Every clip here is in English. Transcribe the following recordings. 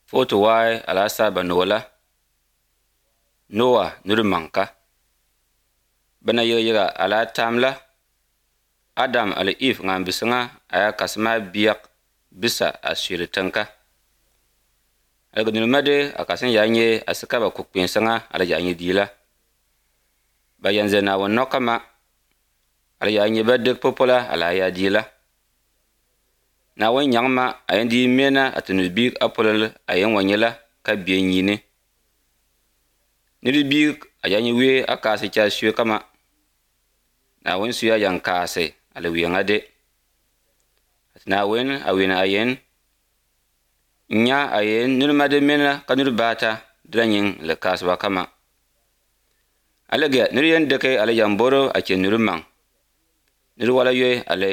Foto wai ala saba nola Noah nuru manka bana yira ala tamla Adam ala if ngam bisinga aya kasma biyak bisa asiri tanka alga nuru made akasin yanye asika ba kukpin sanga ala yanye dila ba yanze na won nokama ala yanye badik popola ala ya dila na won nyangma ayandi mena atunu big apolal ayen wanyela ka bienyine niri big ayanye we akasi cha shwe kama na won suya yang kase ala wiyangade na won awina ayen nya ayen nurmade mena kanur bata dranyin le kaswa kama alage nuri yende kai ala yamboro ake nurumang nuri wala yue ala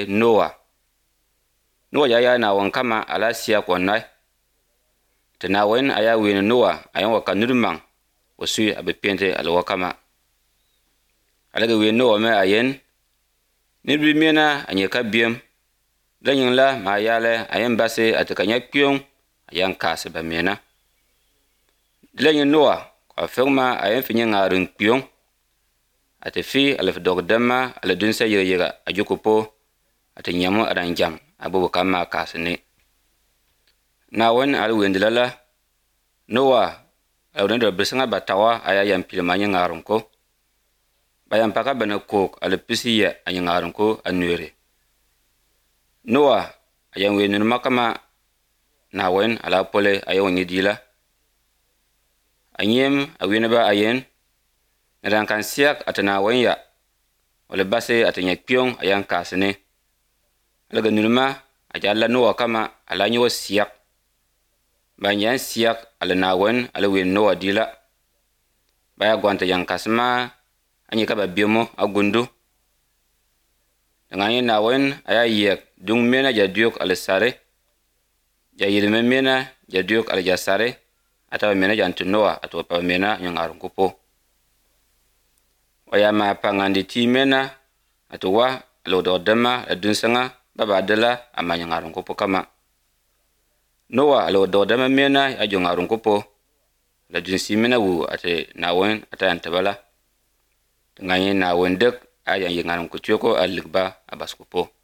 Noah ya na won kama ala siya konnai tana won aya wina Noah ayan waka nurumang wasu abepente ala wakama alage we Noah me ayen nirbi mena anye ka biem danyin la ma yale ayen base atakanya kyong ayan kase ba mena danyin Noah kwa fengma ayen finye ngarin kyong ate fi alaf dogdama ala dunsa yega ajukupo ate nyamu aranjam abubu kama kasne na won alwendilala Noah awrendo besanga batawa aya yam pilmanya ngarunko bayam paka bana kok ala pisiya anya ngarunko anwere Noah ayan wenun makama na won ala pole ayon yidila anyem awina ba ayen ran kan siak atana wanya wala base atanya pyong ayan kasne alaga nulma ajalla Noah kama ala nyo siak banyan siak ala nawon ala wen Noah dila baya gwanta yang kasma anyi kaba biomo agundu ngani nawon aya yek dung mena jadiok ala sare ja yirme mena jadiok ala jasare atawa mena jantu Noah atwa pa mena nyangarun kupo waya ma pangandi ti mena atwa lodo dama adunsanga baba dala amanya ngarun kupo kama Noah lodo dama mena ajo ngarun kupo la dunsi mena wu ate nawon atan tabala ngani nawon dek ayan ngarun kutyoko alikba abaskupo